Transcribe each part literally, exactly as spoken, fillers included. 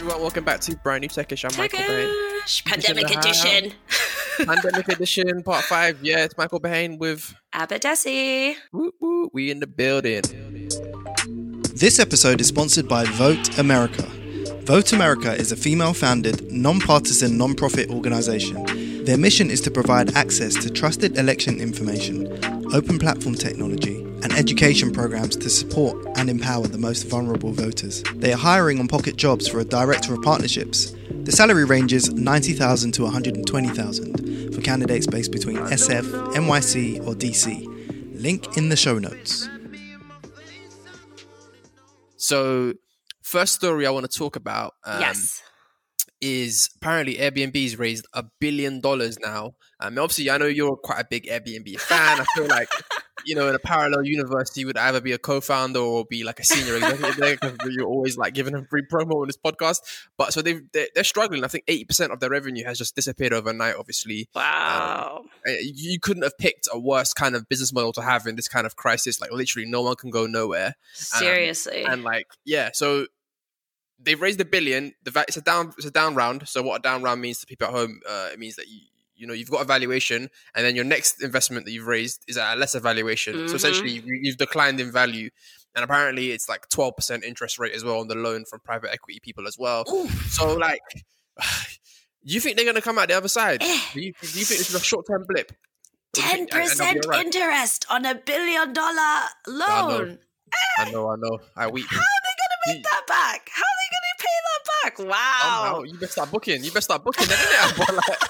everyone. Welcome back to brand new Techish. I'm Michael Bahane. Techish, Pandemic Edition. Pandemic Edition, part five. Yeah, it's Michael Bahane with Abadesi. Woo woo. We in the building. This episode is sponsored by Vote America. Vote America is a female-founded, non-partisan, non-profit organization. Their mission is to provide access to trusted election information, open platform technology, and education programs to support and empower the most vulnerable voters. They are hiring on Pocket Jobs for a Director of Partnerships. The salary ranges ninety thousand dollars to one hundred twenty thousand dollars for candidates based between S F, N Y C, or D C. Link in the show notes. So, first story I want to talk about um, Yes. is apparently Airbnb's raised a billion dollars now. Um, obviously, I know you're quite a big Airbnb fan. I feel like, you know, in a parallel universe, you would either be a co-founder or be like a senior executive there because you're always like giving them free promo on this podcast. But so they've, they're, they're struggling. I think eighty percent of their revenue has just disappeared overnight, obviously. Wow. Um, you couldn't have picked a worse kind of business model to have in this kind of crisis. Like literally no one can go nowhere. Seriously. Um, and like, yeah, so they've raised a billion. The va- it's a down, it's a down round. So what a down round means to people at home, uh, it means that you, you know, you've got a valuation, and then your next investment that you've raised is at a lesser valuation. Mm-hmm. So essentially, you've, you've declined in value, and apparently, it's like twelve percent interest rate as well on the loan from private equity people as well. Oof. So, like, do you think they're going to come out the other side? Eh. Do you, do you think this is a short term blip? Or do you ten think- and- and they'll percent be all right? interest on a billion dollar loan. I know, I know. I weep. How are they going to make that back? How are they going to pay that back? Wow. Somehow, you better start booking. You better start booking, then, innit? Like,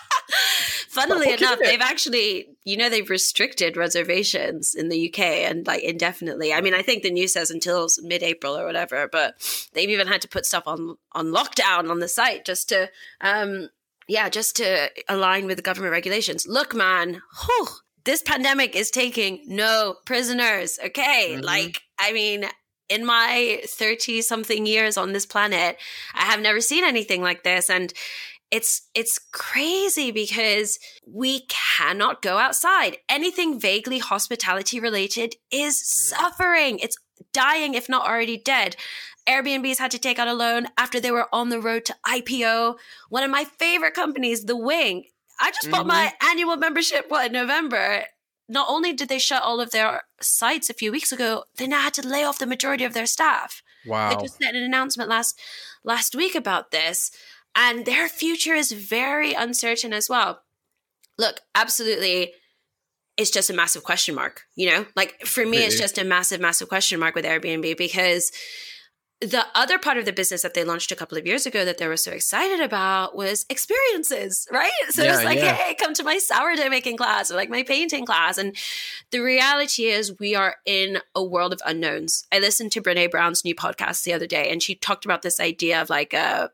Funnily Stop booking enough, it. they've actually, you know, they've restricted reservations in the U K and like indefinitely. I mean, I think the news says until mid-April or whatever, but they've even had to put stuff on on lockdown on the site just to, um, yeah, just to align with the government regulations. Look, man, whew, this pandemic is taking no prisoners. Okay, Mhm. like I mean. In my thirty-something years on this planet, I have never seen anything like this. And it's it's crazy because we cannot go outside. Anything vaguely hospitality related is suffering. It's dying, if not already dead. Airbnb's had to take out a loan after they were on the road to I P O. One of my favorite companies, The Wing. I just bought Mhm. my annual membership, what, in November. Not only did they shut all of their sites a few weeks ago, they now had to lay off the majority of their staff. wow. They just sent an announcement last last week about this, and their future is very uncertain as well. Look, absolutely, it's just a massive question mark. You know, like for me, it's Really? just a massive, massive question mark with Airbnb because the other part of the business that they launched a couple of years ago that they were so excited about was experiences, right? So Yeah, it's like, yeah. hey, come to my sourdough making class or like my painting class. And the reality is we are in a world of unknowns. I listened to Brene Brown's new podcast the other day, and she talked about this idea of like a,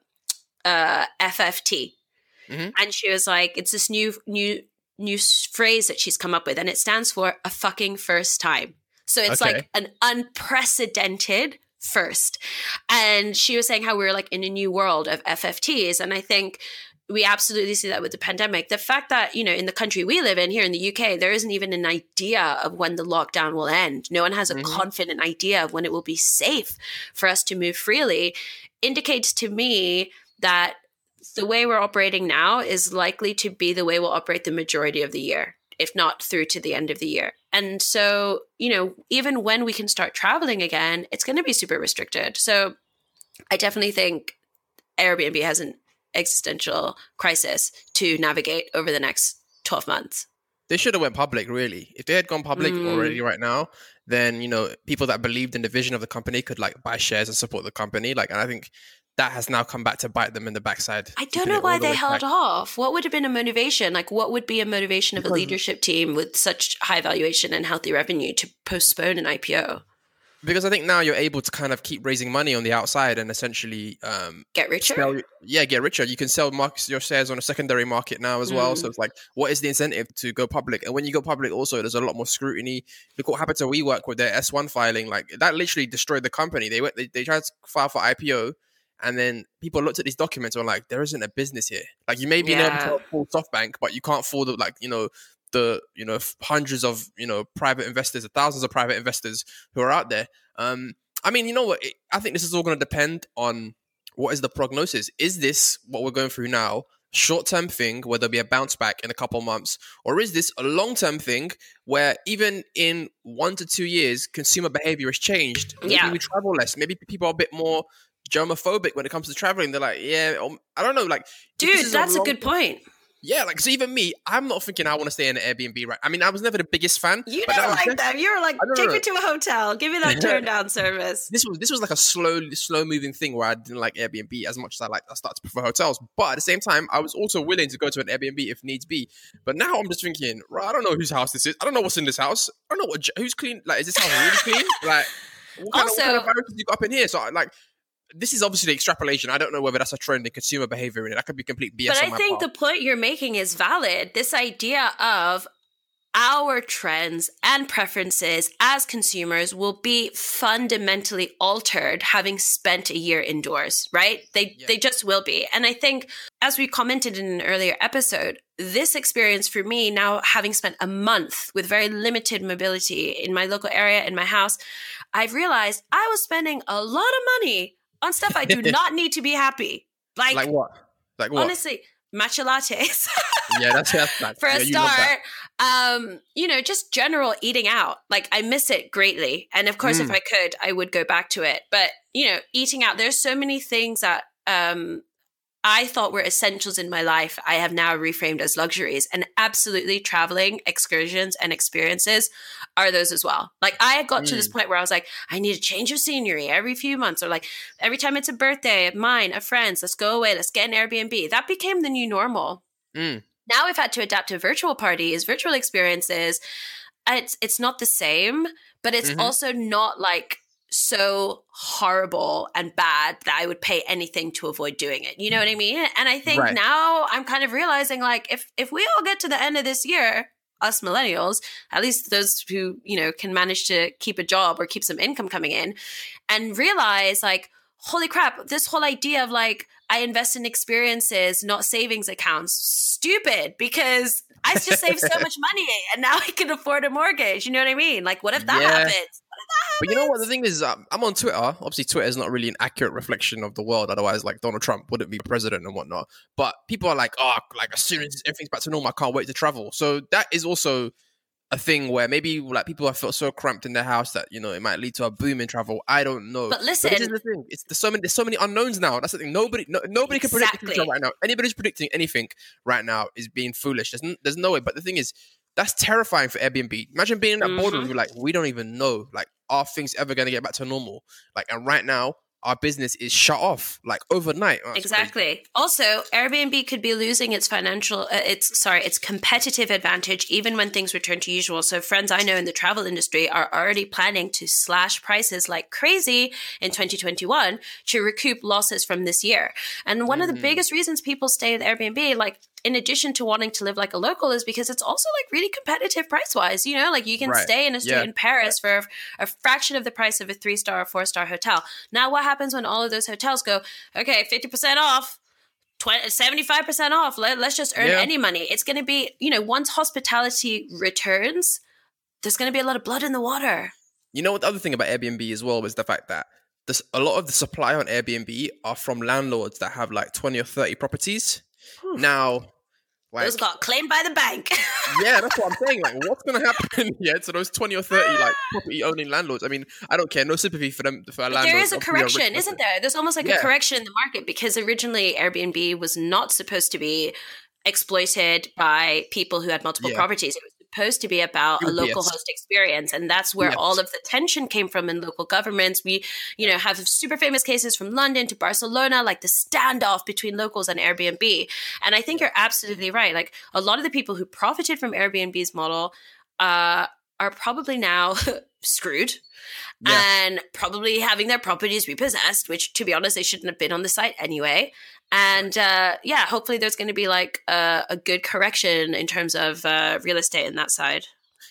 a F F T. Mhm. And she was like, it's this new, new, new s- phrase that she's come up with, and it stands for a fucking first time. So it's Okay. like an unprecedented first. And she was saying how we're like in a new world of F F Ts. And I think we absolutely see that with the pandemic. The fact that, you know, in the country we live in here in the U K, there isn't even an idea of when the lockdown will end. No one has a Mhm. confident idea of when it will be safe for us to move freely, indicates to me that the way we're operating now is likely to be the way we'll operate the majority of the year, if not through to the end of the year. And so, you know, even when we can start traveling again, it's going to be super restricted. So I definitely think Airbnb has an existential crisis to navigate over the next twelve months. They should have went public, really. If they had gone public Mm. already right now, then, you know, people that believed in the vision of the company could like buy shares and support the company. Like, and I think that has now come back to bite them in the backside. I don't keeping know it why all the they way held back. off. What would have been a motivation? Like, what would be a motivation of a Because- leadership team with such high valuation and healthy revenue to postpone an I P O? Because I think now you're able to kind of keep raising money on the outside and essentially um, Get richer? sell, yeah, get richer. You can sell markets, your shares on a secondary market now as well. Mm. So it's like, what is the incentive to go public? And when you go public, also there's a lot more scrutiny. Look what happened to WeWork with their S one filing. Like that literally destroyed the company. They went, they, they tried to file for I P O, and then people looked at these documents and were like, there isn't a business here. Like you may be Yeah. able to afford SoftBank, but you can't afford the, like you know the you know hundreds of you know private investors, thousands of private investors who are out there. Um, I mean, you know what? It, I think this is all going to depend on what is the prognosis? Is this what we're going through now? Short-term thing where there'll be a bounce back in a couple of months, or is this a long-term thing where even in one to two years consumer behavior has changed? Maybe Yeah. we travel less. Maybe people are a bit more germophobic when it comes to traveling. They're like, yeah, um, I don't know, like, if this Dude, is that's a long- good point. Yeah, like, so even me, I'm not thinking I want to stay in an Airbnb, right? I mean, I was never the biggest fan. You but now don't I'm like def- them. You were like, I don't take know. me to a hotel. Give me that turn down service. This was this was like a slow, slow moving thing where I didn't like Airbnb as much as I like. I started to prefer hotels, but at the same time, I was also willing to go to an Airbnb if needs be. But now I'm just thinking, right? I don't know whose house this is. I don't know what's in this house. I don't know what who's clean. Like, is this house really clean? Like, what kind, Also- of, what kind of viruses you got up in here? So, I, like, this is obviously the extrapolation. I don't know whether that's a trend in consumer behavior in it. That could be complete B S. But on I my think part. the point you're making is valid. This idea of our trends and preferences as consumers will be fundamentally altered having spent a year indoors, right? They Yeah. they just will be. And I think, as we commented in an earlier episode, this experience for me now, having spent a month with very limited mobility in my local area, in my house, I've realized I was spending a lot of money on stuff I do not need to be happy. Like, like what? Like what? honestly, matcha lattes. yeah, that's that's that. For yeah, a you love that. start, um, you know, just general eating out. Like, I miss it greatly. And of course, Mm. if I could, I would go back to it. But, you know, eating out, there's so many things that um, I thought were essentials in my life. I have now reframed as luxuries. And absolutely traveling, excursions, and experiences are those as well. Like, I got to this Mm. point where I was like, I need a change of scenery every few months, or like every time it's a birthday of mine, of friends, let's go away, let's get an Airbnb. That became the new normal. Mm. Now we've had to adapt to virtual parties, virtual experiences. It's it's not the same, but it's Mhm. also not like so horrible and bad that I would pay anything to avoid doing it. You know what I mean? And I think Right. now I'm kind of realizing, like, if if we all get to the end of this year, us millennials, at least those who, you know, can manage to keep a job or keep some income coming in, and realize, like, holy crap, this whole idea of like, I invest in experiences, not savings accounts, stupid, because I just saved so much money and now I can afford a mortgage. You know what I mean? Like, what if that Yeah. happens? What if that But you know what? The thing is, um, I'm on Twitter. Obviously, Twitter is not really an accurate reflection of the world. Otherwise, like, Donald Trump wouldn't be president and whatnot. But people are like, oh, like, as soon as everything's back to normal, I can't wait to travel. So that is also a thing where maybe like people have felt so cramped in their house that, you know, it might lead to a boom in travel. I don't know. But listen- this is the thing. It's there's so many there's so many unknowns now. That's the thing. Nobody no, nobody can predict the Exactly. future right now. Anybody who's predicting anything right now is being foolish. There's n- there's no way. But the thing is, that's terrifying for Airbnb. Imagine being in that boardroom. Mhm. You're like, we don't even know. Like, are things ever going to get back to normal? Like, and right now, our business is shut off like overnight. Oh, that's crazy. Exactly. Also, Airbnb could be losing its financial, uh, its sorry, its competitive advantage even when things return to usual. So, friends I know in the travel industry are already planning to slash prices like crazy in twenty twenty-one to recoup losses from this year. And one of the Mm. biggest reasons people stay with Airbnb, like, in addition to wanting to live like a local, is because it's also like really competitive price wise. You know, like you can Right. stay in a street Yeah. in Paris for a, a fraction of the price of a three star or four star hotel. Now, what happens when all of those hotels go, okay, fifty percent off, twenty, seventy-five percent off? Let, let's just earn Yeah. any money. It's going to be, you know, once hospitality returns, there's going to be a lot of blood in the water. You know what the other thing about Airbnb as well was the fact that this, a lot of the supply on Airbnb are from landlords that have like twenty or thirty properties. Whew. Now, like, Those got claimed by the bank. yeah, that's what I'm saying. Like, what's going to happen yeah, to those twenty or thirty like property owning landlords? I mean, I don't care. No sympathy for them. For But landlords. there is a Obviously, they're rich correction, person. isn't there? There's almost like Yeah. a correction in the market, because originally Airbnb was not supposed to be exploited by people who had multiple Yeah. properties. It was supposed to be about a It would be local a- host experience, and that's where Yes. all of the tension came from in local governments. We, you know, have super famous cases from London to Barcelona, like the standoff between locals and Airbnb. And I think you're absolutely right. Like, a lot of the people who profited from Airbnb's model uh, are probably now screwed. Yeah. And probably having their properties repossessed, which, to be honest, they shouldn't have been on the site anyway. And uh, yeah, hopefully there's going to be like a, a good correction in terms of uh, real estate in that side.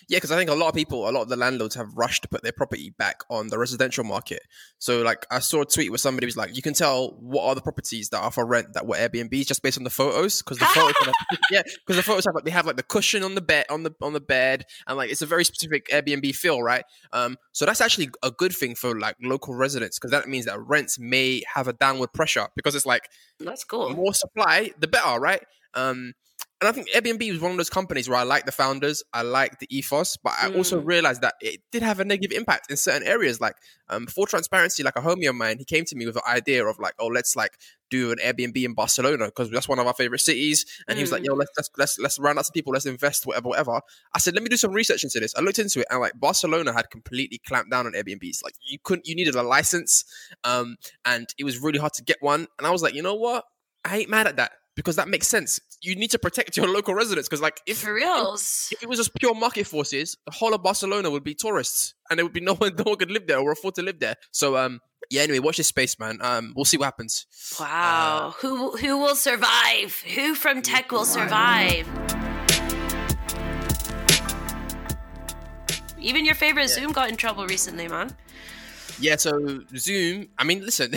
Yeah, because I think a lot of people, a lot of the landlords have rushed to put their property back on the residential market. So, like, I saw a tweet where somebody was like, "You can tell what are the properties that are for rent that were Airbnbs just based on the photos, because the photos, have, like, yeah, because the photos have like they have like the cushion on the bed on the on the bed, and like it's a very specific Airbnb feel, right? Um, so that's actually a good thing for like local residents, because that means that rents may have a downward pressure, because it's like That's cool. more supply, the better, right? Um, and I think Airbnb was one of those companies where I like the founders, I like the ethos, but I also Mm. realized that it did have a negative impact in certain areas. Like, um, for transparency, like a homie of mine, he came to me with an idea of like, oh, let's like do an Airbnb in Barcelona because that's one of our favorite cities. And he was like, Mm. yo, let's let's let's let's round out some people, let's invest, whatever, whatever. I said, let me do some research into this. I looked into it, and like Barcelona had completely clamped down on Airbnbs. Like, you couldn't, you needed a license, um, and it was really hard to get one. And I was like, you know what? I ain't mad at that, because that makes sense. You need to protect your local residents, because like if For reals. if it was just pure market forces, the whole of Barcelona would be tourists, and there would be no one, no one could live there or afford to live there. So um, yeah. Anyway, watch this space, man. Um, we'll see what happens. Wow. who who will survive? Who from tech will survive? Even your favorite Yeah. Zoom got in trouble recently, man. Yeah. So Zoom. I mean, listen.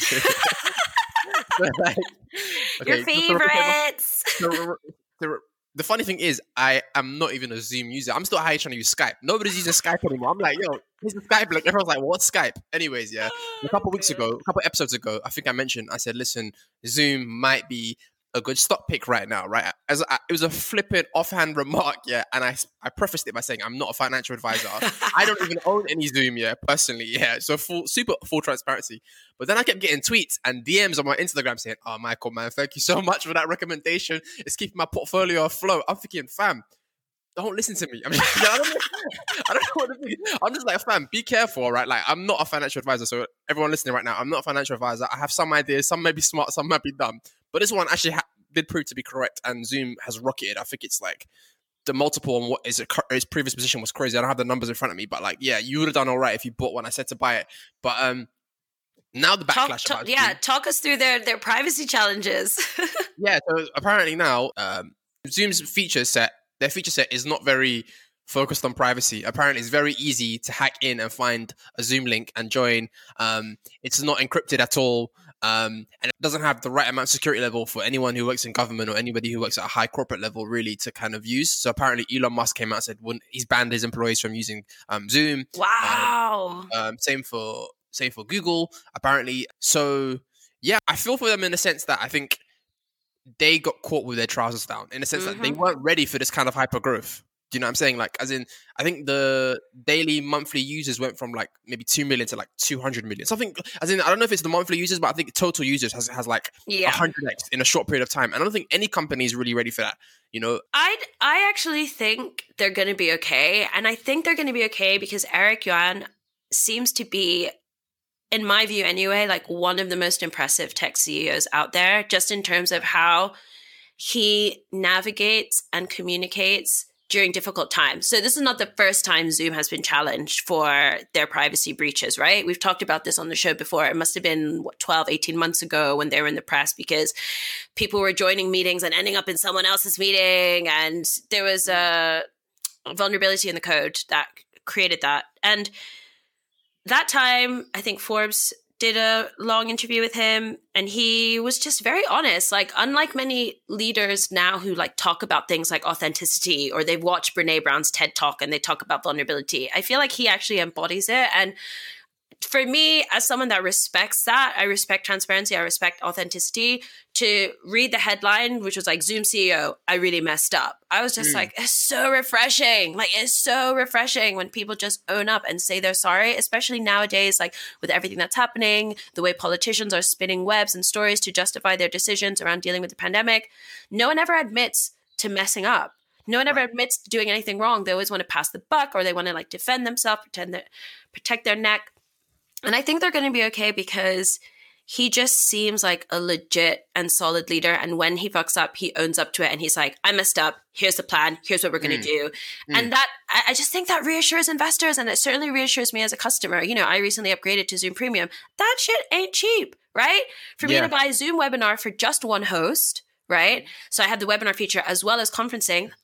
Like, Your okay, just to repeat my- favorites. the, the, the funny thing is, I am not even a Zoom user. I'm still high trying to use Skype. Nobody's using Skype anymore. I'm like, yo, here's the Skype. Like, everyone's like, what's Skype? Anyways, yeah. A couple weeks ago, a couple episodes ago, I think I mentioned, I said, listen, Zoom might be a good stock pick right now, right? As I, it was a flippant offhand remark, yeah. And I, I prefaced it by saying I'm not a financial advisor. I don't even own any Zoom, yeah, personally, yeah. So full, super full transparency. But then I kept getting tweets and D Ms on my Instagram saying, "Oh, Michael, man, thank you so much for that recommendation. It's keeping my portfolio afloat." I'm thinking, fam, don't listen to me. I mean, yeah, I, don't know, I don't know what to think. I'm just like, fam, be careful, right? Like, I'm not a financial advisor. So everyone listening right now, I'm not a financial advisor. I have some ideas. Some may be smart, some might be dumb. But this one actually ha- did prove to be correct, and Zoom has rocketed. I think it's like the multiple on what is his previous position was crazy. I don't have the numbers in front of me, but like, yeah, you would have done all right if you bought one. I said to buy it, but um, now the Talk, backlash talk, about yeah, Zoom. talk us through their their privacy challenges. Yeah, so apparently now um, Zoom's feature set, their feature set is not very focused on privacy. Apparently, it's very easy to hack in and find a Zoom link and join. Um, it's not encrypted at all. Um, and it doesn't have the right amount of security level for anyone who works in government or anybody who works at a high corporate level really to kind of use. So apparently Elon Musk came out and said wouldn't, he's banned his employees from using um, Zoom. Wow. Um, um, same for same for Google, apparently. So yeah, I feel for them in the sense that I think they got caught with their trousers down, in the sense that they Mhm. weren't ready for this kind of hyper growth. Do you know what I'm saying? Like, as in, I think the daily monthly users went from like maybe two million to like two hundred million. Something, as in, I don't know if it's the monthly users, but I think total users has, has like Yeah. one hundred x in a short period of time. I don't think any company is really ready for that. You know, I I actually think they're going to be okay, and I think they're going to be okay because Eric Yuan seems to be, in my view anyway, like one of the most impressive tech C E Os out there, just in terms of how he navigates and communicates during difficult times. So this is not the first time Zoom has been challenged for their privacy breaches, right? We've talked about this on the show before. It must have been what, twelve, eighteen months ago when they were in the press because people were joining meetings and ending up in someone else's meeting. And there was a vulnerability in the code that created that. And that time, I think Forbes did a long interview with him, and he was just very honest. Like, unlike many leaders now who like talk about things like authenticity, or they've watched Brene Brown's TED Talk and they talk about vulnerability, I feel like he actually embodies it. And for me, as someone that respects that, I respect transparency, I respect authenticity, to read the headline, which was like, Zoom C E O, I really messed up. I was just Mm. like, it's so refreshing. Like, it's so refreshing when people just own up and say they're sorry, especially nowadays, like with everything that's happening, the way politicians are spinning webs and stories to justify their decisions around dealing with the pandemic. No one ever admits to messing up. No one ever Right. admits to doing anything wrong. They always want to pass the buck, or they want to like defend themselves, pretend that, protect their neck. And I think they're going to be okay because he just seems like a legit and solid leader. And when he fucks up, he owns up to it. And he's like, I messed up. Here's the plan. Here's what we're going to Mm. do. Mm. And that, I, I just think that reassures investors. And it certainly reassures me as a customer. You know, I recently upgraded to Zoom Premium. That shit ain't cheap, right? For Yeah. me to buy a Zoom webinar for just one host, right? So I have the webinar feature as well as conferencing.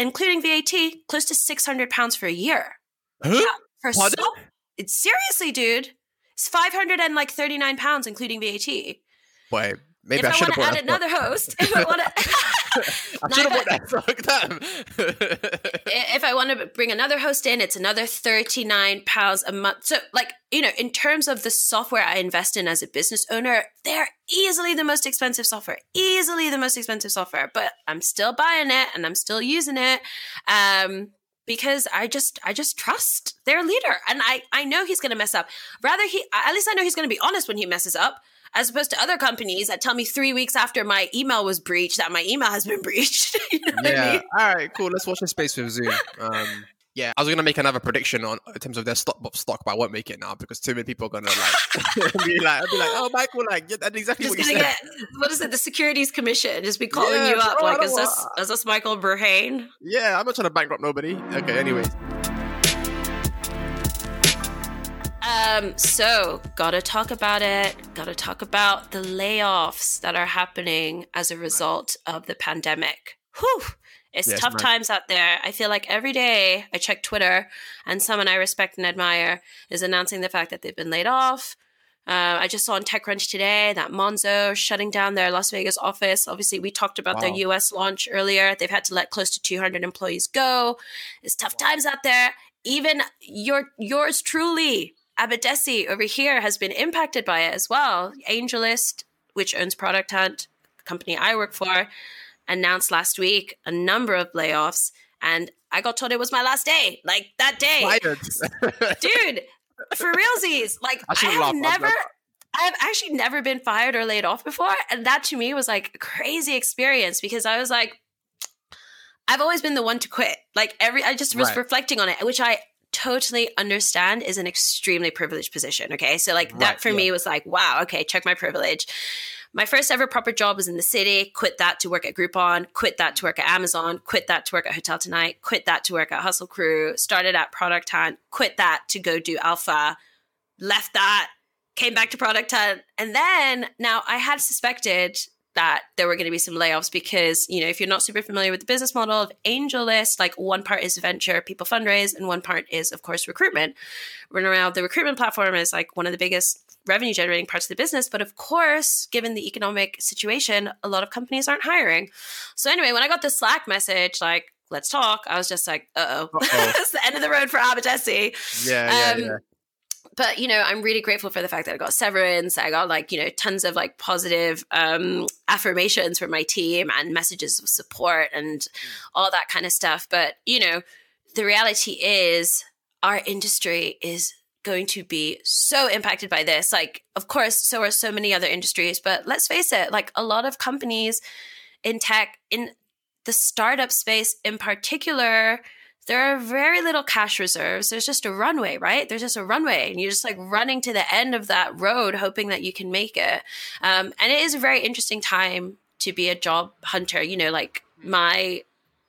including V A T, close to six hundred pounds for a year. Huh? Yeah, for Pardon? so- it's seriously, dude. It's five hundred thirty-nine pounds, including V A T. Boy, maybe If I I should want have to bought add that. another host, if I want to, I should have bought that stock. Damn. if I want to bring another host in, it's another thirty-nine pounds a month. So, like, you know, in terms of the software I invest in as a business owner, they're easily the most expensive software, easily the most expensive software, but I'm still buying it and I'm still using it. Um, because I just, I just trust their leader, and I, I know he's going to mess up. Rather, he, at least I know he's going to be honest when he messes up, as opposed to other companies that tell me three weeks after my email was breached that my email has been breached. You know what Yeah. I mean? All right. Cool. Let's watch this space with Zoom. Um, yeah. I was gonna make another prediction on in terms of their stock stock, but I won't make it now because too many people are gonna like be like, I'll be like, oh, Michael, like, yeah, that's exactly Just what you gonna said. get, what is it, the Securities Commission just be calling Yeah, you up bro, I like, don't is this, want- is this Michael Burhane? Yeah, I'm not trying to bankrupt nobody. Okay. Anyways. Um, so gotta talk about it. Gotta talk about the layoffs that are happening as a result of the pandemic. Whew. It's Yes, tough man. times out there. I feel like every day I check Twitter and someone I respect and admire is announcing the fact that they've been laid off. Uh, I just saw on TechCrunch today that Monzo shutting down their Las Vegas office. Obviously, we talked about their Wow. U S launch earlier. They've had to let close to two hundred employees go. It's tough times out there. Even your yours truly, Abadesi over here, has been impacted by it as well. AngelList, which owns Product Hunt, the company I work for, announced last week a number of layoffs, and I got told it was my last day. Like that day, Fired. dude, for realsies. Like I I, shouldn't have laugh. I'm never, like- I have actually never been fired or laid off before, and that to me was like a crazy experience because I was like, I've always been the one to quit. Like every, I just was Right. reflecting on it, which I totally understand is an extremely privileged position. Okay. So like Right, that for yeah. me was like, wow, okay, check my privilege. My first ever proper job was in the city, quit that to work at Groupon, quit that to work at Amazon, quit that to work at Hotel Tonight, quit that to work at Hustle Crew, started at Product Hunt, quit that to go do Alpha, left that, came back to Product Hunt. And then now I had suspected that there were going to be some layoffs because, you know, if you're not super familiar with the business model of AngelList, like one part is venture, people fundraise, and one part is, of course, recruitment. Run around the recruitment platform is like one of the biggest revenue generating parts of the business. But of course, given the economic situation, a lot of companies aren't hiring. So anyway, when I got the Slack message, like, let's talk, I was just like, uh-oh, Uh-oh. it's the end of the road for Abadesi. Yeah, yeah, Um, yeah. But, you know, I'm really grateful for the fact that I got severance. I got like, you know, tons of like positive um, affirmations from my team and messages of support and all that kind of stuff. But, you know, the reality is our industry is going to be so impacted by this. Like, of course, so are so many other industries. But let's face it, like a lot of companies in tech, in the startup space in particular, there are very little cash reserves. There's just a runway, right? There's just a runway, and you're just like running to the end of that road, hoping that you can make it. Um, and it is a very interesting time to be a job hunter. You know, like my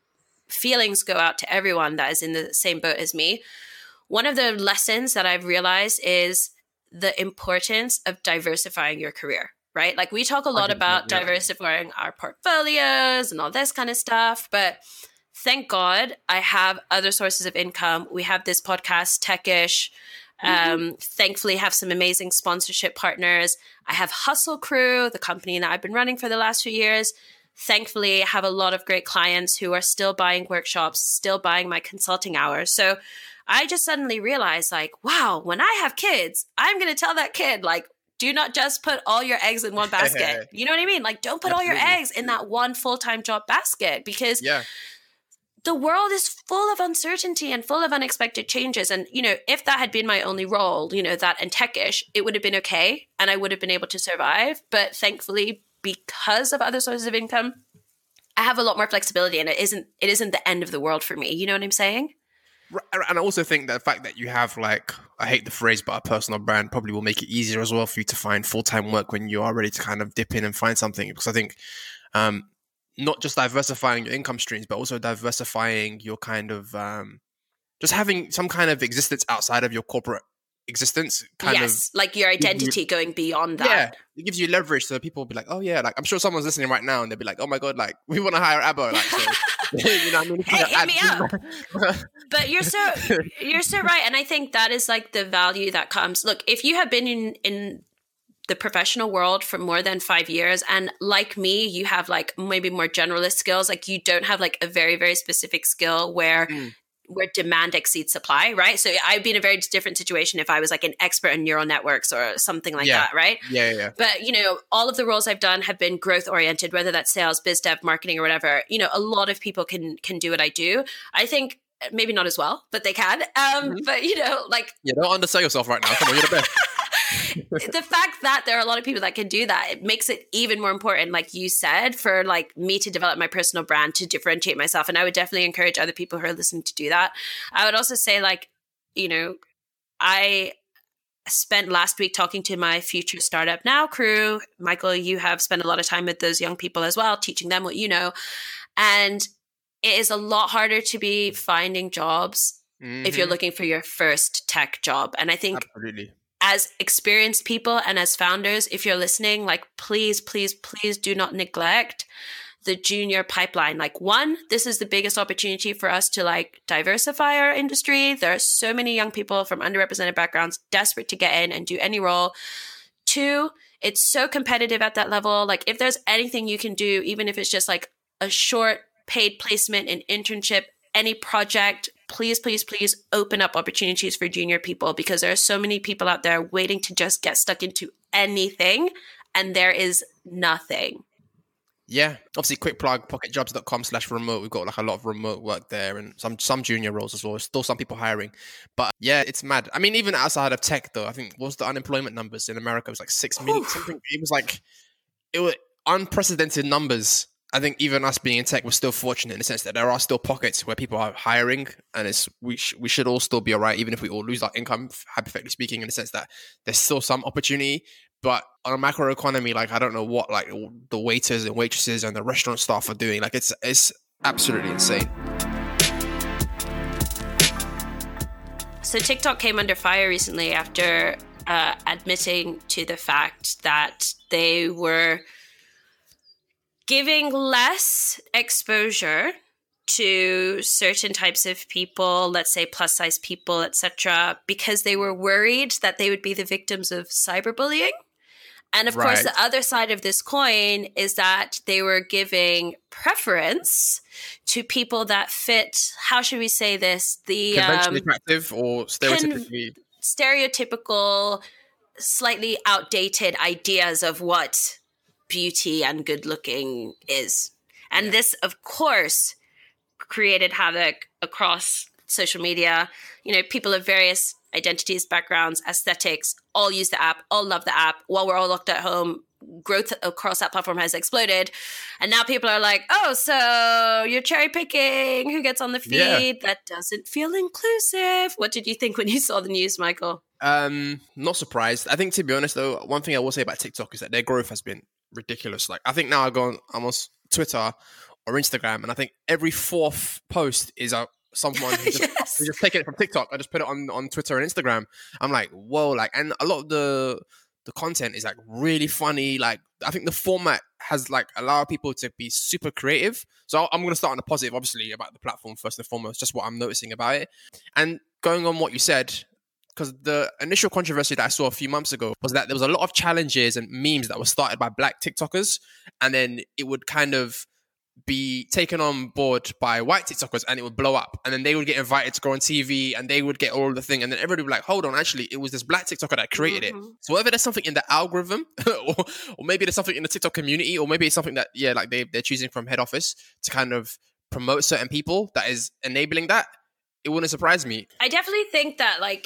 feelings go out to everyone that is in the same boat as me. One of the lessons that I've realized is the importance of diversifying your career, right? Like we talk a lot about yeah. diversifying our portfolios and all this kind of stuff, but thank God I have other sources of income. We have this podcast, Techish. Um, thankfully, have some amazing sponsorship partners. I have Hustle Crew, the company that I've been running for the last few years. Thankfully, I have a lot of great clients who are still buying workshops, still buying my consulting hours. So I just suddenly realized, like, wow, when I have kids, I'm going to tell that kid, like, do not just put all your eggs in one basket. You know what I mean? Like, don't put all your Absolutely. eggs in that one full-time job basket because Yeah. the world is full of uncertainty and full of unexpected changes. And, you know, if that had been my only role, you know, that and Techish, it would have been okay. And I would have been able to survive. But thankfully, because of other sources of income, I have a lot more flexibility and it isn't, it isn't the end of the world for me. You know what I'm saying? Right, and I also think that the fact that you have, like, I hate the phrase, but a personal brand probably will make it easier as well for you to find full-time work when you are ready to kind of dip in and find something. Because I think um, not just diversifying your income streams, but also diversifying your kind of, um, just having some kind of existence outside of your corporate existence. Kind yes, of like your identity you, going beyond that. Yeah, it gives you leverage, so people will be like, oh yeah, like I'm sure someone's listening right now and they'll be like, oh my god, like we want to hire Abo, like so, you know what I mean? Hey, hit me up. But you're so you're so right, and I think that is like the value that comes. Look, if you have been in in the professional world for more than five years, and like me, you have like maybe more generalist skills, like you don't have like a very very specific skill where. Mm. where demand exceeds supply, right? So I'd be in a very different situation if I was like an expert in neural networks or something like yeah. that, right? Yeah, yeah, yeah. But, you know, all of the roles I've done have been growth oriented, whether that's sales, biz dev, marketing, or whatever. You know, a lot of people can can do what I do. I think maybe not as well, but they can. Um, mm-hmm. But, you know, like... Yeah, don't undersell yourself right now. Come on, you're the best. The fact that there are a lot of people that can do that, it makes it even more important, like you said, for like me to develop my personal brand, to differentiate myself. And I would definitely encourage other people who are listening to do that. I would also say, like, you know, I spent last week talking to my Future Startup Now crew. Michael, you have spent a lot of time with those young people as well, teaching them what you know. And it is a lot harder to be finding jobs mm-hmm. if you're looking for your first tech job. And I think Absolutely. As experienced people and as founders, if you're listening, like, please, please, please do not neglect the junior pipeline. Like, one, this is the biggest opportunity for us to like diversify our industry. There are so many young people from underrepresented backgrounds desperate to get in and do any role. Two, it's so competitive at that level. Like, if there's anything you can do, even if it's just like a short paid placement, an internship, any project, please, please, please open up opportunities for junior people, because there are so many people out there waiting to just get stuck into anything, and there is nothing. Yeah. Obviously, quick plug, pocketjobs.com slash remote. We've got like a lot of remote work there and some some junior roles as well. Still some people hiring. But yeah, it's mad. I mean, even outside of tech though, I think what was the unemployment numbers in America? It was like six million something. It was like, it was unprecedented numbers. I think even us being in tech, we're still fortunate in the sense that there are still pockets where people are hiring, and it's we sh- we should all still be all right, even if we all lose our income, hypothetically speaking, in the sense that there's still some opportunity. But on a macro economy, like I don't know what like the waiters and waitresses and the restaurant staff are doing. Like it's it's absolutely insane. So TikTok came under fire recently after uh, admitting to the fact that they were giving less exposure to certain types of people, let's say plus size people, et cetera, because they were worried that they would be the victims of cyberbullying. And of right. course, the other side of this coin is that they were giving preference to people that fit, how should we say this? The conventionally um, attractive or stereotypically? Con- stereotypical, slightly outdated ideas of what beauty and good looking is. And yeah. this, of course, created havoc across social media. You know, people of various identities, backgrounds, aesthetics, all use the app, all love the app. While we're all locked at home, growth across that platform has exploded. And now people are like, oh, so you're cherry picking who gets on the feed. Yeah. That doesn't feel inclusive. What did you think when you saw the news, Michael? Um, not surprised. I think, to be honest, though, one thing I will say about TikTok is that their growth has been ridiculous. Like, I think now I go on almost Twitter or Instagram, and I think every fourth post is a someone who just, yes. who just taken it from TikTok. I just put it on, on Twitter and Instagram. I'm like, whoa, like, and a lot of the the content is like really funny. Like, I think the format has like allowed people to be super creative. So I'm going to start on the positive, obviously, about the platform first and foremost, just what I'm noticing about it. And going on what you said, because the initial controversy that I saw a few months ago was that there was a lot of challenges and memes that were started by black TikTokers, and then it would kind of be taken on board by white TikTokers and it would blow up, and then they would get invited to go on T V and they would get all the thing, and then everybody would be like, hold on, actually it was this black TikToker that created mm-hmm. it. So whether there's something in the algorithm or, or maybe there's something in the TikTok community, or maybe it's something that yeah like they, they're choosing from head office to kind of promote certain people that is enabling that, it wouldn't surprise me. I definitely think that like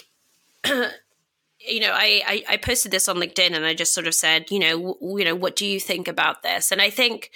you know, I, I, I posted this on LinkedIn and I just sort of said, you know, w- you know, what do you think about this? And I think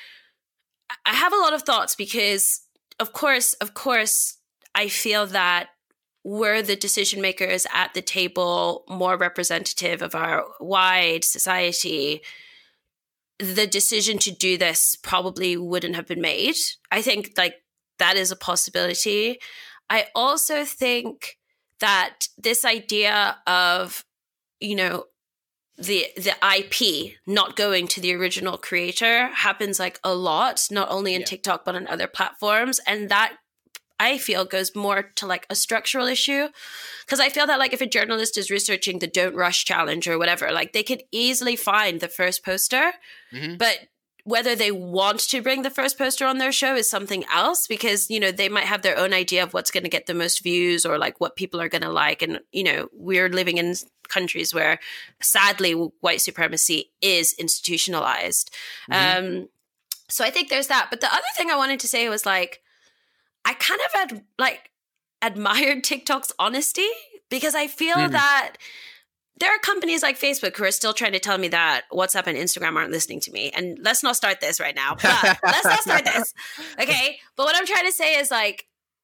I have a lot of thoughts because, of course, of course, I feel that were the decision makers at the table more representative of our wide society, the decision to do this probably wouldn't have been made. I think like that is a possibility. I also think that this idea of, you know, the the I P not going to the original creator happens like a lot, not only in yeah. TikTok, but on other platforms. And that I feel goes more to like a structural issue. Because I feel that like if a journalist is researching the Don't Rush challenge or whatever, like they could easily find the first poster, mm-hmm. but whether they want to bring the first poster on their show is something else, because, you know, they might have their own idea of what's going to get the most views or like what people are going to like. And, you know, we're living in countries where sadly white supremacy is institutionalized. Mm-hmm. Um, so I think there's that. But the other thing I wanted to say was like, I kind of had like admired TikTok's honesty, because I feel mm. that there are companies like Facebook who are still trying to tell me that WhatsApp and Instagram aren't listening to me. And let's not start this right now. But let's not start this. Okay. But what I'm trying to say is like,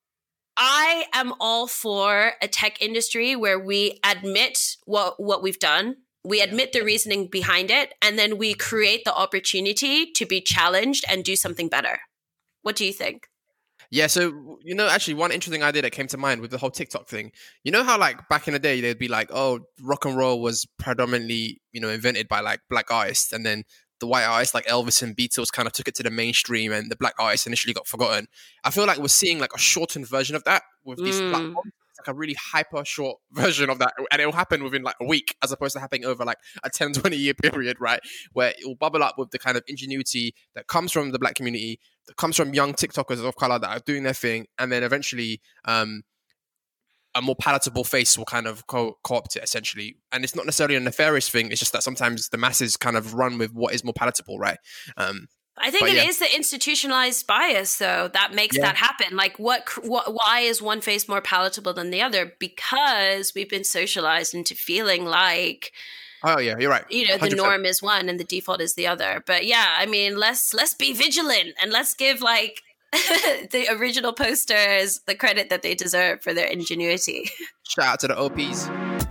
I am all for a tech industry where we admit what, what we've done. We admit the reasoning behind it. And then we create the opportunity to be challenged and do something better. What do you think? Yeah, so, you know, actually one interesting idea that came to mind with the whole TikTok thing. You know how, like, back in the day, they'd be like, oh, rock and roll was predominantly, you know, invented by, like, black artists. And then the white artists like Elvis and Beatles kind of took it to the mainstream, and the black artists initially got forgotten. I feel like we're seeing, like, a shortened version of that with these mm. platforms. It's like a really hyper short version of that. And it will happen within, like, a week, as opposed to happening over, like, a ten, twenty year period, right? Where it will bubble up with the kind of ingenuity that comes from the black community, that comes from young TikTokers of color that are doing their thing, and then eventually um, a more palatable face will kind of co- co-opt it, essentially. And it's not necessarily a nefarious thing. It's just that sometimes the masses kind of run with what is more palatable, right? Um, I think it yeah. is the institutionalized bias, though, that makes yeah. that happen. Like, what, what, why is one face more palatable than the other? Because we've been socialized into feeling like, oh yeah, you're right. You know, the one hundred percent norm is one and the default is the other. But yeah, I mean, let's let's be vigilant and let's give like the original posters the credit that they deserve for their ingenuity. Shout out to the O Ps.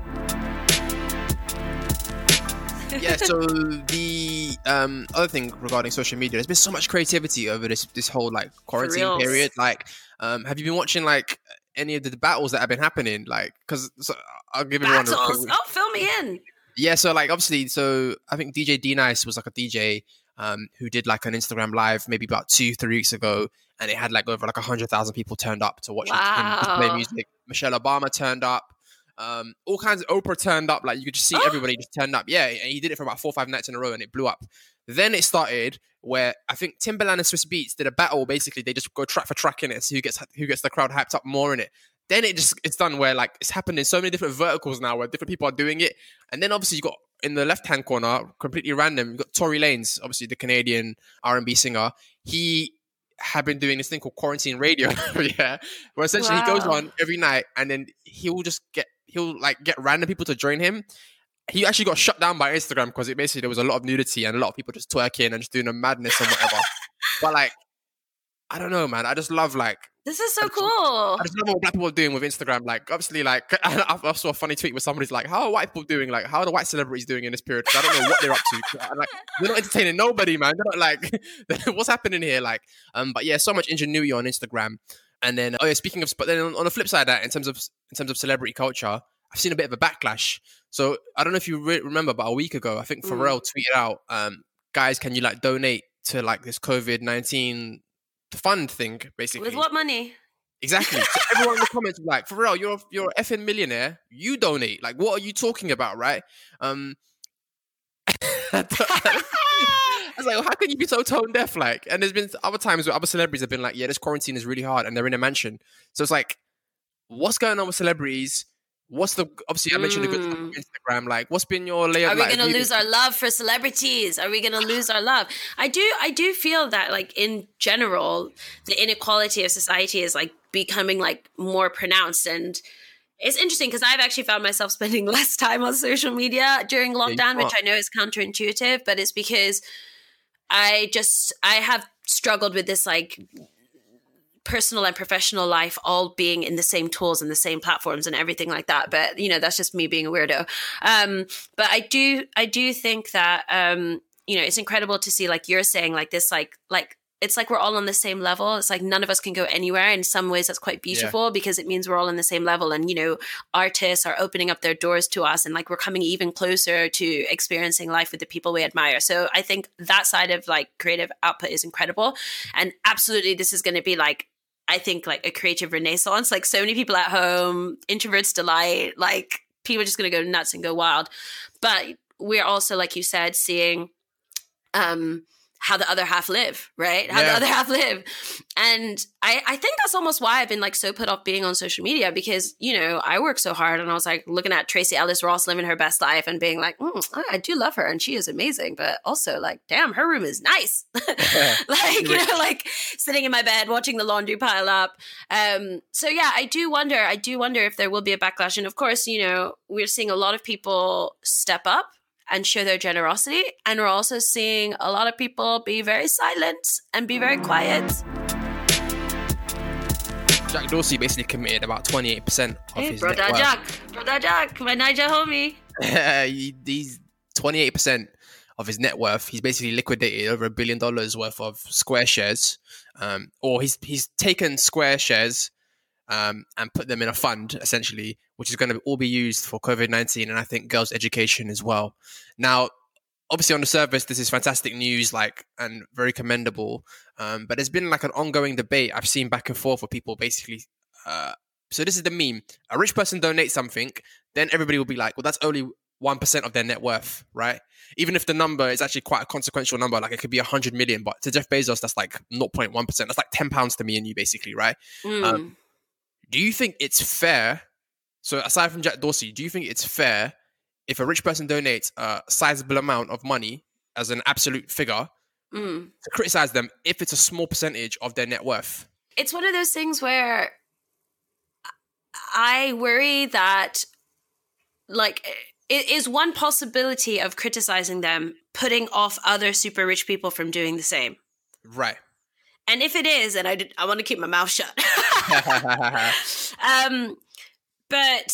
Yeah, so the um, other thing regarding social media, there's been so much creativity over this this whole like quarantine period. Like, um, have you been watching like any of the battles that have been happening? Like, because so I'll give everyone battles. a quick... Oh, fill me in. Yeah, so like obviously, so I think D J D-Nice was like a D J um, who did like an Instagram live maybe about two, three weeks ago, and it had like over like a hundred thousand people turned up to watch wow. him play music. Michelle Obama turned up, um, all kinds of Oprah turned up. Like you could just see oh. everybody just turned up. Yeah, and he did it for about four or five nights in a row, and it blew up. Then it started where I think Timbaland and Swizz Beatz did a battle. Basically, they just go track for track in it, so who gets who gets the crowd hyped up more in it. Then it just it's done where like it's happened in so many different verticals now where different people are doing it. And then obviously you got in the left hand corner, completely random, you got Tory Lanez, obviously the Canadian R and B singer. He had been doing this thing called quarantine radio, yeah, where essentially wow. he goes on every night and then he'll just get he'll like get random people to join him. He actually got shut down by Instagram because it basically there was a lot of nudity and a lot of people just twerking and just doing a madness and whatever. But like, I don't know, man. I just love like. This is so I just, cool. I just love what black people are doing with Instagram. Like, obviously, like, I, I saw a funny tweet where somebody's like, how are white people doing? Like, how are the white celebrities doing in this period? Because I don't know what they're up to. I'm like, they're not entertaining nobody, man. They're not like, what's happening here? Like, um, but yeah, so much ingenuity on Instagram. And then, oh yeah, speaking of, but then on, on the flip side of that, in terms of, in terms of celebrity culture, I've seen a bit of a backlash. So I don't know if you re- remember, but a week ago, I think Pharrell mm. tweeted out, um, guys, can you like donate to like this COVID nineteen fund thing, basically? With what money? Exactly. So everyone in the comments was like, Pharrell, you're you're an effing millionaire. You donate. Like, what are you talking about, right? Um, I was like, well, how can you be so tone deaf? Like, and there's been other times where other celebrities have been like, yeah, this quarantine is really hard, and they're in a mansion. So it's like, what's going on with celebrities? What's the obviously I mentioned mm. the good stuff on Instagram. Like, what's been your layer? Are we like, gonna lose our love for celebrities? Are we gonna lose our love? I do. I do feel that, like in general, the inequality of society is like becoming like more pronounced, and it's interesting because I've actually found myself spending less time on social media during lockdown, yeah, which I know is counterintuitive, but it's because I just I have struggled with this like. Personal and professional life all being in the same tools and the same platforms and everything like that. But, you know, that's just me being a weirdo. Um, but I do, I do think that, um, you know, it's incredible to see, like you're saying, like this, like, like it's like we're all on the same level. It's like none of us can go anywhere. In some ways, that's quite beautiful yeah. because it means we're all on the same level. And, you know, artists are opening up their doors to us and like we're coming even closer to experiencing life with the people we admire. So I think that side of like creative output is incredible. And absolutely, this is going to be like, I think like a creative renaissance, like so many people at home, introverts delight, like people are just going to go nuts and go wild. But we're also, like you said, seeing, um, how the other half live, right? How yeah. the other half live. And I, I think that's almost why I've been like so put off being on social media because, you know, I work so hard and I was like looking at Tracy Ellis Ross living her best life and being like, mm, I do love her and she is amazing. But also like, damn, her room is nice. Yeah. like, you know, like sitting in my bed, watching the laundry pile up. Um, so yeah, I do wonder, I do wonder if there will be a backlash. And of course, you know, we're seeing a lot of people step up and show their generosity. And we're also seeing a lot of people be very silent and be very quiet. Jack Dorsey basically committed about twenty-eight percent of hey, his brother net worth. Jack, brother Jack, my Niger homie. he, he's twenty-eight percent of his net worth. He's basically liquidated over a billion dollars worth of Square shares. Um, or he's he's taken Square shares Um, and put them in a fund, essentially, which is going to all be used for COVID nineteen and I think girls' education as well. Now, obviously on the surface, this is fantastic news, like, and very commendable. Um, but there's been like an ongoing debate I've seen back and forth with people basically. Uh, so this is the meme. A rich person donates something, then everybody will be like, well, that's only one percent of their net worth, right? Even if the number is actually quite a consequential number, like it could be one hundred million, but to Jeff Bezos, that's like zero point one percent. That's like ten pounds to me and you, basically, right? Mm. Um, Do you think it's fair? So aside from Jack Dorsey, do you think it's fair if a rich person donates a sizable amount of money as an absolute figure mm. to criticize them if it's a small percentage of their net worth? It's one of those things where I worry that like it is one possibility of criticizing them putting off other super rich people from doing the same. Right. And if it is, and I, did, I want to keep my mouth shut. um, but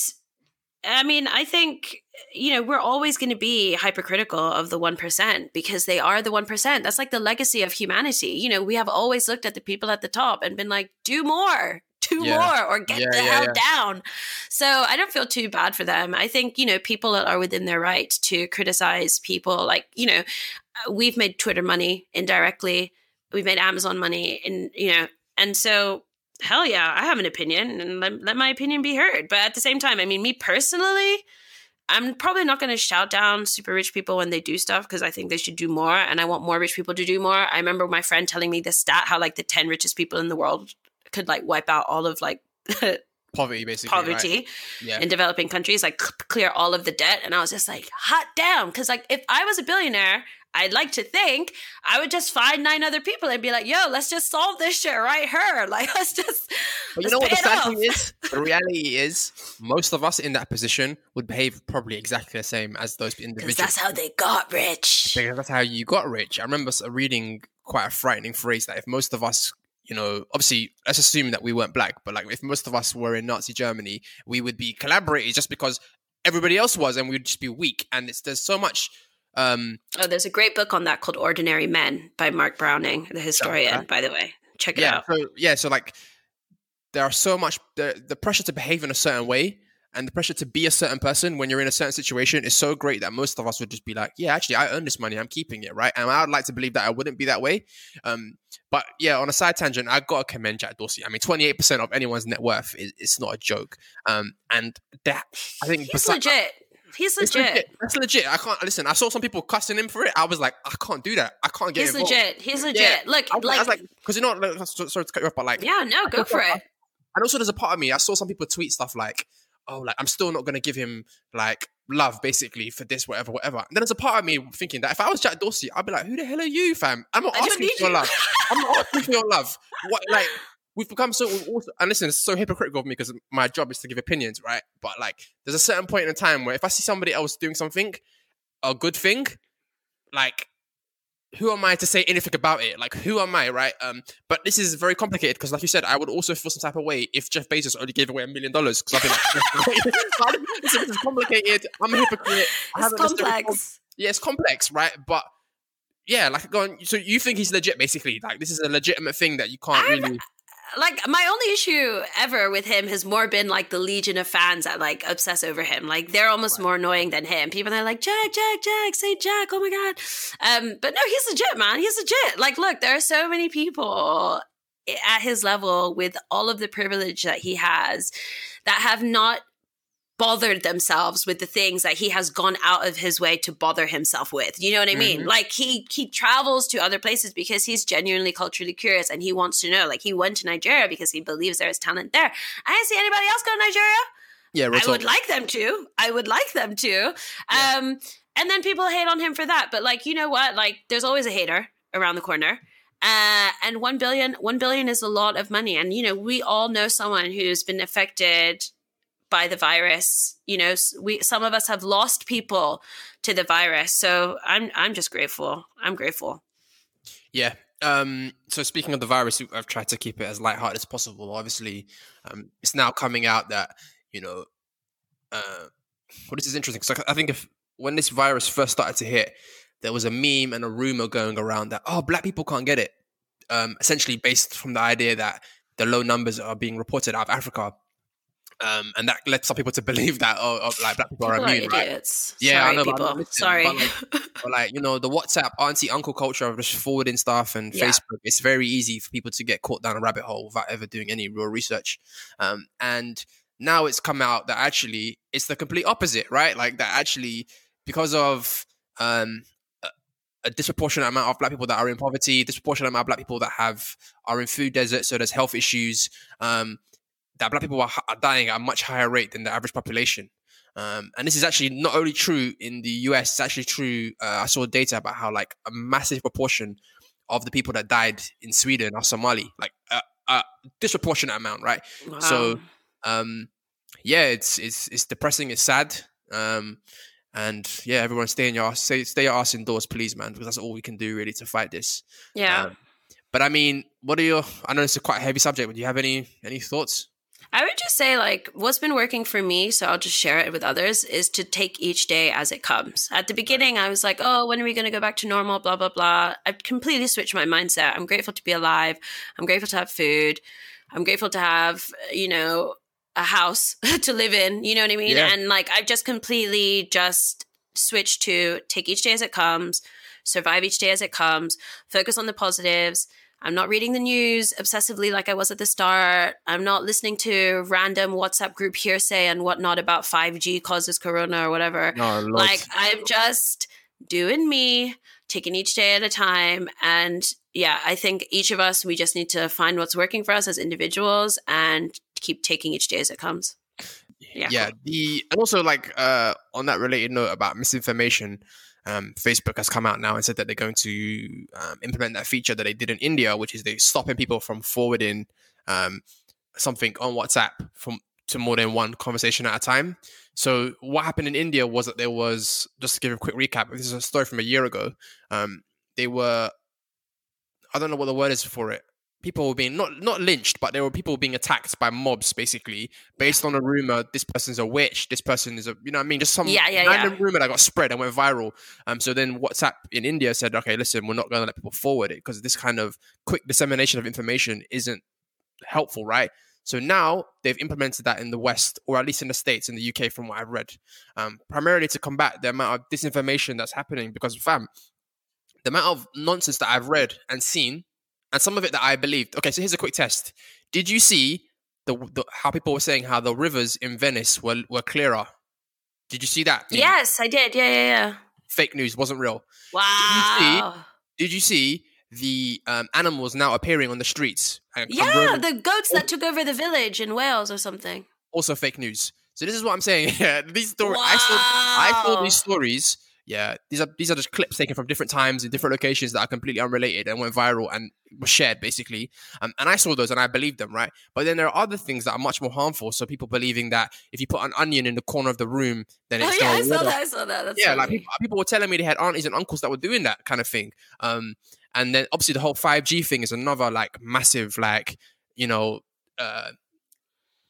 I mean, I think, you know, we're always going to be hypercritical of the one percent because they are the one percent. That's like the legacy of humanity. You know, we have always looked at the people at the top and been like, do more, do yeah. more, or get yeah, the yeah, hell yeah. down. So I don't feel too bad for them. I think, you know, people are within their right to criticize people. Like, you know, we've made Twitter money indirectly. We've made Amazon money, and you know, and so hell yeah, I have an opinion, and let, let my opinion be heard. But at the same time, I mean, me personally, I'm probably not going to shout down super rich people when they do stuff because I think they should do more, and I want more rich people to do more. I remember my friend telling me this stat how like the ten richest people in the world could like wipe out all of like poverty, basically, poverty right? yeah. in developing countries, like c- clear all of the debt. And I was just like, hot damn, because like if I was a billionaire, I'd like to think I would just find nine other people and be like, yo, let's just solve this shit right here. Like, let's just But you let's know what pay the it sad off. thing is? The reality is most of us in that position would behave probably exactly the same as those Because individuals. that's how they got rich. Because that's how you got rich. I remember reading quite a frightening phrase that if most of us, you know, obviously, let's assume that we weren't black, but like if most of us were in Nazi Germany, we would be collaborators just because everybody else was and we'd just be weak. And it's there's so much... Um, oh, there's a great book on that called Ordinary Men by Mark Browning, the historian, yeah. by the way. Check it yeah, out. So, yeah, so like there are so much, the, the pressure to behave in a certain way and the pressure to be a certain person when you're in a certain situation is so great that most of us would just be like, yeah, actually, I earned this money, I'm keeping it, right? And I would like to believe that I wouldn't be that way. Um, but yeah, on a side tangent, I got to commend Jack Dorsey. I mean, twenty-eight percent of anyone's net worth is it's not a joke. Um, and that, I think... He's besides, legit. He's legit. legit. That's legit. I can't listen. I saw some people cussing him for it. I was like, I can't do that. I can't get He's involved. legit. He's legit. Yeah. Look, I was like, I was like, because you know, like, so- sorry to cut you off, but like, yeah, no, go for it. And also, there's a part of me. I saw some people tweet stuff like, "Oh, like I'm still not gonna give him like love, basically for this, whatever, whatever." And then there's a part of me thinking that if I was Jack Dorsey, I'd be like, "Who the hell are you, fam? I'm not I don't asking need for your you." love. I'm not asking for your love. What like." We've become so, we've also, and listen, it's so hypocritical of me because my job is to give opinions, right? But like, there's a certain point in time where if I see somebody else doing something, a good thing, like, who am I to say anything about it? Like, who am I, right? Um, but this is very complicated because, like you said, I would also feel some type of way if Jeff Bezos only gave away a million dollars because I'd be like, listen, this is complicated. I'm a hypocrite. I It's haven't necessarily- complex. Yeah, it's complex, right? But yeah, like go on. So you think he's legit, basically? Like this is a legitimate thing that you can't I've- really. Like, my only issue ever with him has more been like the legion of fans that like obsess over him. Like, they're almost right. more annoying than him. People are like, Jack, Jack, Jack, say Jack. Oh my God. Um, but no, he's legit, man. He's legit. Like, look, there are so many people at his level with all of the privilege that he has that have not bothered themselves with the things that he has gone out of his way to bother himself with. You know what I mean? Mm-hmm. Like he he travels to other places because he's genuinely culturally curious and he wants to know. Like he went to Nigeria because he believes there is talent there. I didn't see anybody else go to Nigeria. Yeah, I would like them to. I would like them to. Yeah. Um, and then people hate on him for that. But like, you know what? Like there's always a hater around the corner. Uh, and one billion, one billion is a lot of money. And, you know, we all know someone who's been affected by the virus. You know, we some of us have lost people to the virus. So I'm I'm just grateful. I'm grateful. Yeah. Um, so speaking of the virus, I've tried to keep it as lighthearted as possible. Obviously, um, it's now coming out that, you know, uh, well, this is interesting. So I think if when this virus first started to hit, there was a meme and a rumor going around that, oh, black people can't get it. Um, essentially based from the idea that the low numbers are being reported out of Africa. Um, and that led some people to believe that, oh, oh like black people, people are immune, are right? idiots. Yeah, Sorry, I know. People. But listen, Sorry. But like, but like, you know, the WhatsApp auntie uncle culture of just forwarding stuff and Yeah. Facebook, it's very easy for people to get caught down a rabbit hole without ever doing any real research. Um, and now it's come out that actually it's the complete opposite, right? Like that actually, because of um, a, a disproportionate amount of black people that are in poverty, disproportionate amount of black people that have are in food deserts, so there's health issues. Um, that black people are, are dying at a much higher rate than the average population. Um, and this is actually not only true in the U S, it's actually true. Uh, I saw data about how like a massive proportion of the people that died in Sweden are Somali, like a, a disproportionate amount, right? Wow. So, um, yeah, it's, it's, it's depressing. It's sad. Um, and yeah, everyone stay in your ass, stay, stay your ass indoors, please, man, because that's all we can do really to fight this. Yeah. Um, but I mean, what are your, I know it's a quite a heavy subject, but do you have any, any thoughts? I would just say, like, what's been working for me, so I'll just share it with others, is to take each day as it comes. At the beginning, I was like, oh, when are we going to go back to normal, blah, blah, blah. I've completely switched my mindset. I'm grateful to be alive. I'm grateful to have food. I'm grateful to have, you know, a house to live in. You know what I mean? Yeah. And, like, I've just completely just switched to take each day as it comes, survive each day as it comes, focus on the positives. I'm not reading the news obsessively like I was at the start. I'm not listening to random WhatsApp group hearsay and whatnot about five G causes corona or whatever. No, Lord. Like, I'm just doing me, taking each day at a time. And yeah, I think each of us, we just need to find what's working for us as individuals and keep taking each day as it comes. Yeah. Yeah. The and also like uh, on that related note about misinformation. Um, Facebook has come out now and said that they're going to um, implement that feature that they did in India, which is they stopping people from forwarding um, something on WhatsApp from to more than one conversation at a time. So what happened in India was that there was, just to give a quick recap, this is a story from a year ago. Um, they were, I don't know what the word is for it. People were being not not lynched, but there were people being attacked by mobs, basically, based on a rumor. This person's a witch. This person is a, you know what I mean? Just some yeah, yeah, random yeah. rumor that got spread and went viral. Um, so then WhatsApp in India said, okay, listen, we're not going to let people forward it because this kind of quick dissemination of information isn't helpful, right? So now they've implemented that in the West, or at least in the States, in the U K, from what I've read, um, primarily to combat the amount of disinformation that's happening. Because, fam, the amount of nonsense that I've read and seen, and some of it that I believed. Okay, so here's a quick test. Did you see the, the how people were saying how the rivers in Venice were were clearer? Did you see that? Yes, I did. Yeah, yeah, yeah. Fake news, wasn't real. Wow. Did you see, did you see the um, animals now appearing on the streets? And Yeah, roaming? the goats that took over the village in Wales or something. Also fake news. So this is what I'm saying. Yeah, these stories. I saw, I saw Wow. these stories. Yeah, these are these are just clips taken from different times in different locations that are completely unrelated and went viral and were shared, basically. Um, and I saw those and I believed them, right? But then there are other things that are much more harmful. So people believing that if you put an onion in the corner of the room, then Oh it's yeah, I going to saw ward that. off. I saw that. That's Yeah, funny. like people, people were telling me they had aunties and uncles that were doing that kind of thing. Um, and then obviously the whole five G thing is another like massive, like, you know, uh,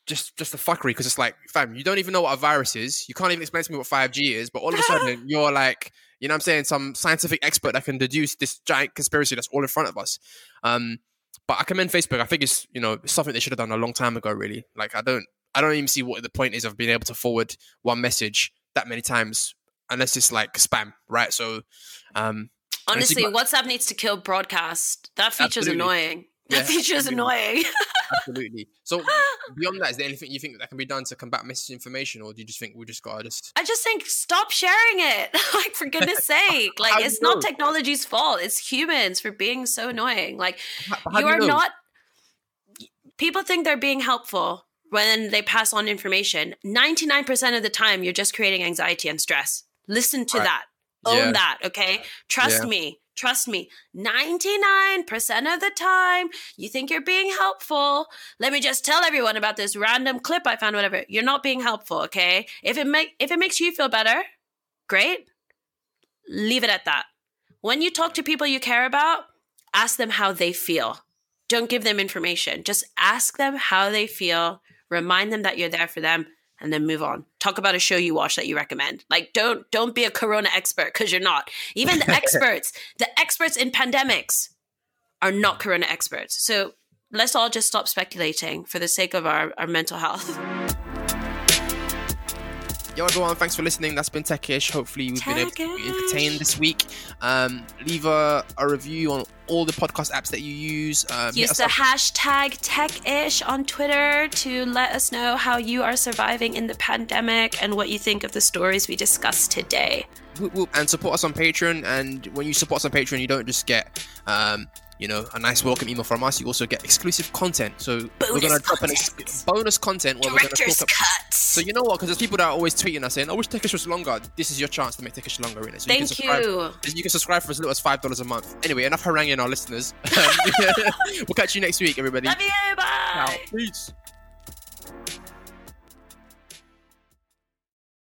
just just a fuckery, because it's like, fam, you don't even know what a virus is. You can't even explain to me what five G is, but all of a sudden you're like, you know what I'm saying, some scientific expert that can deduce this giant conspiracy that's all in front of us. Um, but I commend Facebook. I think it's, you know, it's something they should have done a long time ago, really. Like, I don't, I don't even see what the point is of being able to forward one message that many times, unless it's like spam, right? So, um, honestly, got- WhatsApp needs to kill broadcast. That feature's Absolutely. annoying. That Yeah, feature is annoying. Absolutely. So beyond that, is there anything you think that can be done to combat misinformation, or do you just think we just gotta just? I just think stop sharing it. Like, for goodness sake. Like, How do it's you not know? technology's fault. It's humans for being so annoying. Like, How- how you do you are know? not. People think they're being helpful when they pass on information. ninety-nine percent of the time, you're just creating anxiety and stress. Listen to Right. that. Own Yeah. that, okay? Trust Yeah. me. Trust me. ninety-nine percent of the time, you think you're being helpful. Let me just tell everyone about this random clip I found, whatever. You're not being helpful, okay? If it make if it makes you feel better, great. Leave it at that. When you talk to people you care about, ask them how they feel. Don't give them information. Just ask them how they feel. Remind them that you're there for them, and then move on. Talk about a show you watch that you recommend. Like, don't don't be a corona expert, because you're not. Even the experts, the experts in pandemics are not corona experts. So let's all just stop speculating for the sake of our, our mental health. Yo, everyone, thanks for listening. That's been Techish. Hopefully we've been able to be entertained this week. Um, leave a, a review on all the podcast apps that you use. Um, hit Use us the up- hashtag techish on Twitter to let us know how you are surviving in the pandemic and what you think of the stories we discussed today. whoop, whoop, and support us on Patreon. And when you support us on Patreon, you don't just get um you know a nice welcome email from us, you also get exclusive content. So Bonus we're gonna drop an ex- content. bonus content where we're gonna Director's talk cut. about. So you know what, because there's people that are always tweeting us saying, I wish Techish was longer. This is your chance to make Techish longer in it. So you can Thank subscribe. you. You can subscribe for as little as five dollars a month. Anyway, enough haranguing our listeners. We'll catch you next week, everybody. Love you. Bye. Peace.